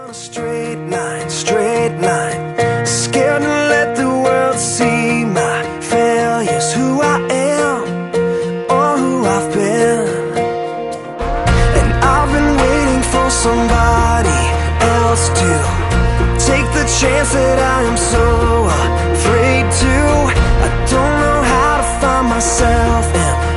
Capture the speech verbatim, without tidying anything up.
a straight line, straight line. Scared to let the world see my failures, who I am or who I've been. And I've been waiting for somebody else to take the chance that I am so afraid to. I don't know how to find myself and